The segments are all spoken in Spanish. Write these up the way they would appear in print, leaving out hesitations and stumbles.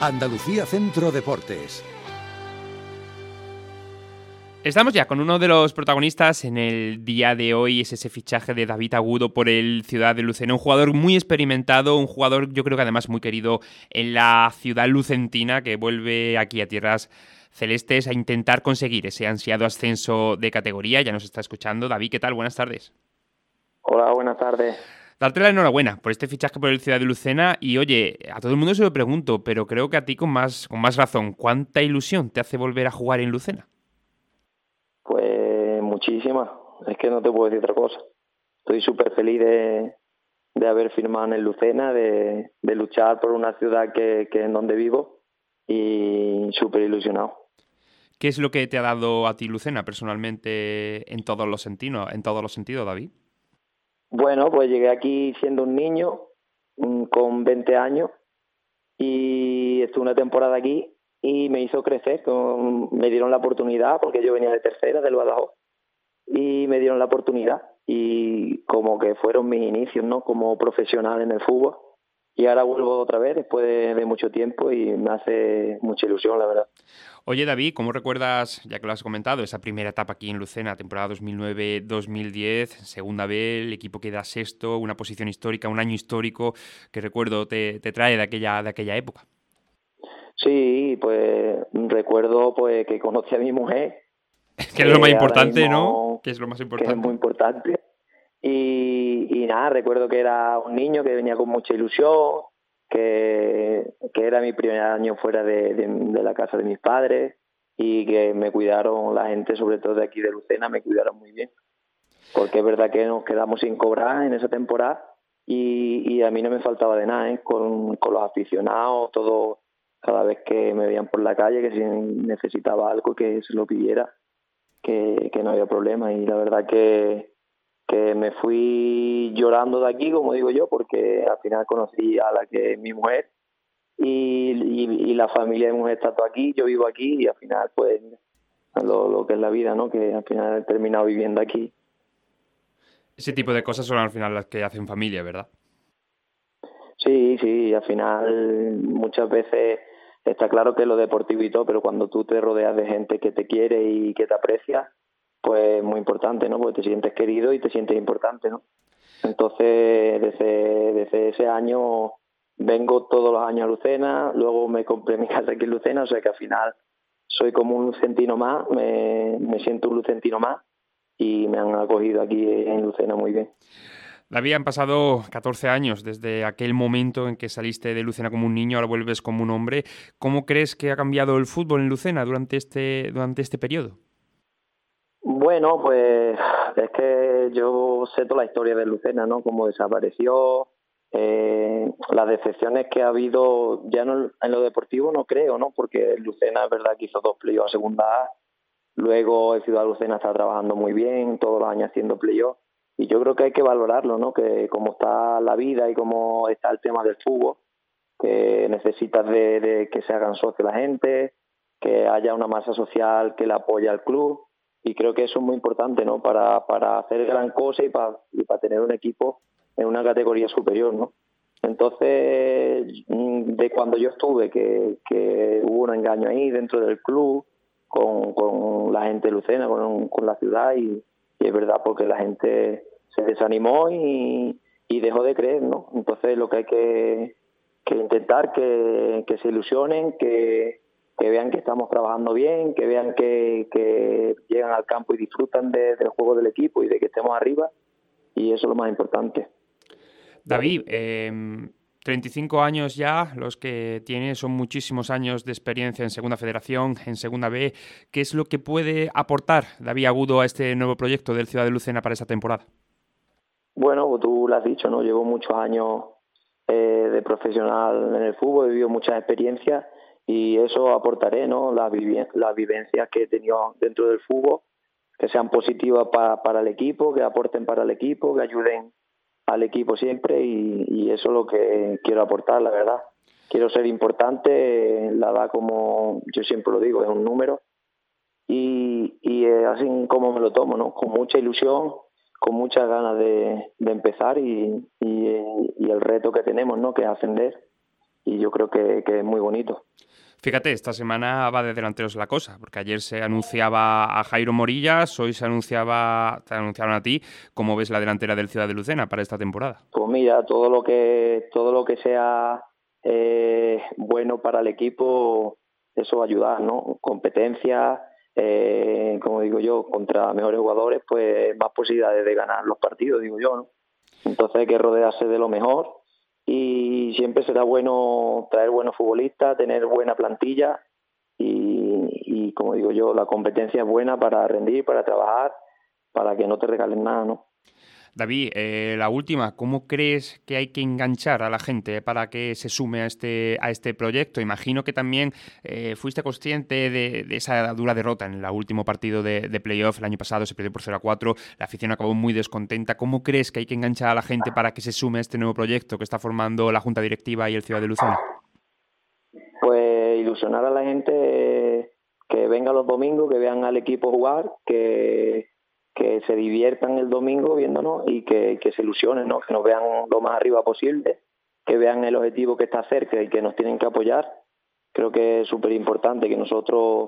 Andalucía Centro Deportes. Estamos ya con uno de los protagonistas en el día de hoy, es ese fichaje de David Agudo por el Ciudad de Lucena, un jugador muy experimentado, un jugador yo creo que además muy querido en la ciudad lucentina, que vuelve aquí a tierras celestes a intentar conseguir ese ansiado ascenso de categoría. Ya nos está escuchando. David, ¿qué tal? Buenas tardes. Hola, buenas tardes. Darte la enhorabuena por este fichaje por el Ciudad de Lucena y oye, a todo el mundo se lo pregunto, pero creo que a ti con más razón, ¿cuánta ilusión te hace volver a jugar en Lucena? Pues muchísimas, es que no te puedo decir otra cosa. Estoy súper feliz de haber firmado en el Lucena, de luchar por una ciudad que es en donde vivo y súper ilusionado. ¿Qué es lo que te ha dado a ti Lucena personalmente en todos los sentidos, David? Bueno, pues llegué aquí siendo un niño con 20 años y estuve una temporada aquí y me hizo crecer. Me dieron la oportunidad porque yo venía de tercera, del Badajoz, y me dieron la oportunidad y como que fueron mis inicios, ¿no? Como profesional en el fútbol, y ahora vuelvo otra vez después de mucho tiempo y me hace mucha ilusión, la verdad. Oye, David, ¿cómo recuerdas, ya que lo has comentado, esa primera etapa aquí en Lucena, temporada 2009-2010, segunda B, el equipo queda sexto, una posición histórica, un año histórico que recuerdo te trae de aquella época? Sí, pues recuerdo pues que conocí a mi mujer, Que es lo más ahora importante, ¿no? mismo, Que es lo más que es importante. muy importante. Y nada, recuerdo que era un niño que venía con mucha ilusión, que era mi primer año fuera de la casa de mis padres y que me cuidaron la gente, sobre todo de aquí de Lucena, me cuidaron muy bien. Porque es verdad que nos quedamos sin cobrar en esa temporada y a mí no me faltaba de nada, ¿eh? Con los aficionados, todo, cada vez que me veían por la calle, que si necesitaba algo que se lo pidiera, que no había problema. Y la verdad que me fui llorando de aquí, como digo yo, porque al final conocí a la que es mi mujer y la familia de mi mujer está todo aquí, yo vivo aquí y al final pues lo que es la vida, ¿no? Que al final he terminado viviendo aquí. Ese tipo de cosas son al final las que hacen familia, ¿verdad? Sí, al final muchas veces está claro que lo deportivo y todo, pero cuando tú te rodeas de gente que te quiere y que te aprecia, pues es muy importante, ¿no? Porque te sientes querido y te sientes importante, ¿no? Entonces, desde ese año vengo todos los años a Lucena, luego me compré mi casa aquí en Lucena, o sea que al final soy como un lucentino más, me siento un lucentino más y me han acogido aquí en Lucena muy bien. David, han pasado 14 años desde aquel momento en que saliste de Lucena como un niño, ahora vuelves como un hombre. ¿Cómo crees que ha cambiado el fútbol en Lucena durante este periodo? Bueno, pues es que yo sé toda la historia de Lucena, ¿no? Cómo desapareció, las decepciones que ha habido, ya no en lo deportivo no creo, ¿no? Porque Lucena es verdad que hizo 2 playoffs a segunda A, luego el Ciudad de Lucena está trabajando muy bien, todos los años haciendo playoffs, y yo creo que hay que valorarlo, ¿no? Que como está la vida y como está el tema del fútbol, que necesitas de que se hagan socios la gente, que haya una masa social que le apoye al club, y creo que eso es muy importante, ¿no? Para hacer gran cosa y para tener un equipo en una categoría superior, ¿no? Entonces, de cuando yo estuve, que hubo un engaño ahí dentro del club, con la gente de Lucena, con la ciudad, y es verdad porque la gente se desanimó y dejó de creer, ¿no? Entonces lo que hay que intentar que se ilusionen, que vean que estamos trabajando bien, que vean que llegan al campo y disfrutan del juego del equipo y de que estemos arriba, y eso es lo más importante. David, 35 años ya, los que tienes, son muchísimos años de experiencia en Segunda Federación, en Segunda B. ¿Qué es lo que puede aportar David Agudo a este nuevo proyecto del Ciudad de Lucena para esta temporada? Bueno, tú lo has dicho, ¿no? Llevo muchos años de profesional en el fútbol, he vivido muchas experiencias y eso aportaré, ¿no? Las vivencias que he tenido dentro del fútbol, que sean positivas para el equipo, que aporten para el equipo, que ayuden al equipo siempre, y eso es lo que quiero aportar, la verdad. Quiero ser importante, la edad, como yo siempre lo digo, es un número, y así como me lo tomo, ¿no? Con mucha ilusión, con muchas ganas de empezar y el reto que tenemos, ¿no? Que es ascender, yo creo que es muy bonito. Fíjate, esta semana va de delanteros la cosa, porque ayer se anunciaba a Jairo Morillas, hoy te anunciaron a ti. ¿Cómo ves la delantera del Ciudad de Lucena para esta temporada? Pues mira, todo lo que sea bueno para el equipo, eso va a ayudar, ¿no? Competencia, como digo yo, contra mejores jugadores, pues más posibilidades de ganar los partidos, digo yo, ¿no? Entonces hay que rodearse de lo mejor y siempre será bueno traer buenos futbolistas, tener buena plantilla y como digo yo, la competencia es buena para rendir, para trabajar, para que no te regalen nada, ¿no? David, la última, ¿cómo crees que hay que enganchar a la gente para que se sume a este proyecto? Imagino que también fuiste consciente de esa dura derrota en el último partido de playoff el año pasado, se perdió por 0-4, la afición acabó muy descontenta. ¿Cómo crees que hay que enganchar a la gente para que se sume a este nuevo proyecto que está formando la Junta Directiva y el Ciudad de Lucena? Pues ilusionar a la gente que venga los domingos, que vean al equipo jugar, que se diviertan el domingo viéndonos y que se ilusionen, ¿no? Que nos vean lo más arriba posible, que vean el objetivo que está cerca y que nos tienen que apoyar. Creo que es súper importante que nosotros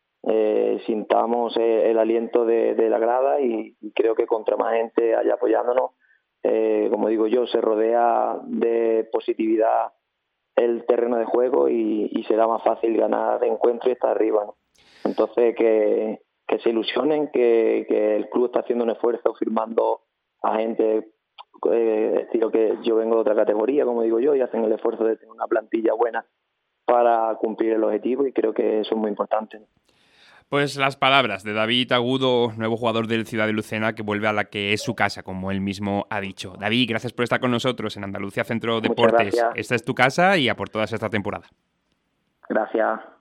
sintamos el aliento de la grada y creo que contra más gente haya apoyándonos, como digo yo, se rodea de positividad el terreno de juego y será más fácil ganar de encuentro y estar arriba, ¿no? Entonces que se ilusionen, que el club está haciendo un esfuerzo firmando a gente estilo que yo vengo de otra categoría, como digo yo, y hacen el esfuerzo de tener una plantilla buena para cumplir el objetivo y creo que eso es muy importante, ¿no? Pues las palabras de David Agudo, nuevo jugador del Ciudad de Lucena, que vuelve a la que es su casa, como él mismo ha dicho. David, gracias por estar con nosotros en Andalucía Centro Deportes. Esta es tu casa y a por todas esta temporada. Gracias.